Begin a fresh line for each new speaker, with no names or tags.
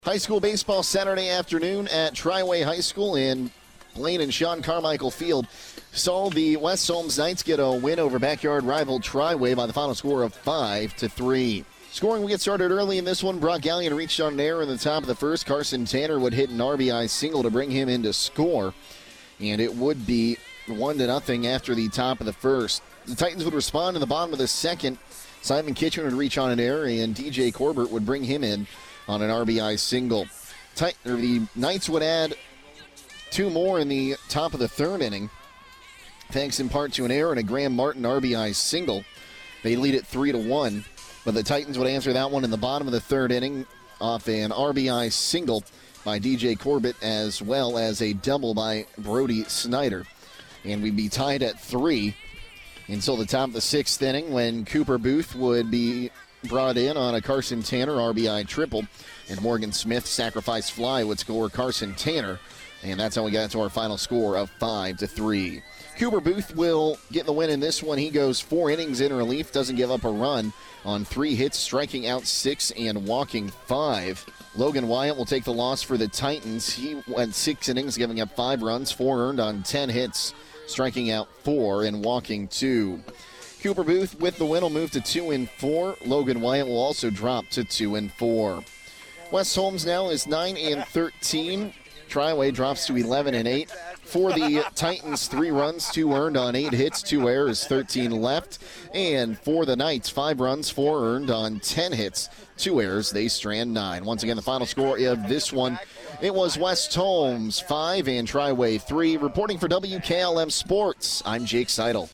High school baseball Saturday afternoon at Triway High School in Blaine and Sean Carmichael Field saw the West Holmes Knights get a win over backyard rival Triway by the final score of 5-3. Scoring will get started early in this one. Brock Gallion reached on an error in the top of the first. Carson Tanner would hit an RBI single to bring him into score, and it would be 1-0 after the top of the first. The Titans would respond in the bottom of the second. Simon Kitchen would reach on an error, and DJ Corbett would bring him in on an RBI single. The Knights would add two more in the top of the third inning, thanks in part to an error and a Graham Martin RBI single. They lead it 3-1, but the Titans would answer that one in the bottom of the third inning off an RBI single by DJ Corbett, as well as a double by Brody Snyder. And we'd be tied at 3 until the top of the sixth inning, when Cooper Booth would be brought in on a Carson Tanner RBI triple, and Morgan Smith sacrifice fly would score Carson Tanner, and that's how we got to our final score of 5-3. Cooper Booth will get the win in this one. He goes 4 innings in relief, doesn't give up a run on 3 hits, striking out 6 and walking 5. Logan Wyatt will take the loss for the Titans. He went 6 innings, giving up 5 runs, 4 earned on 10 hits, striking out 4 and walking 2. Cooper Booth with the win will move to 2-4. Logan Wyatt will also drop to 2-4. West Holmes now is 9-13. Triway drops to 11-8. For the Titans, 3 runs, 2 earned on 8 hits, 2 errors, 13 left. And for the Knights, 5 runs, 4 earned on 10 hits, 2 errors. They strand 9. Once again, the final score of this one, it was West Holmes 5 and Triway 3. Reporting for WKLM Sports, I'm Jake Seidel.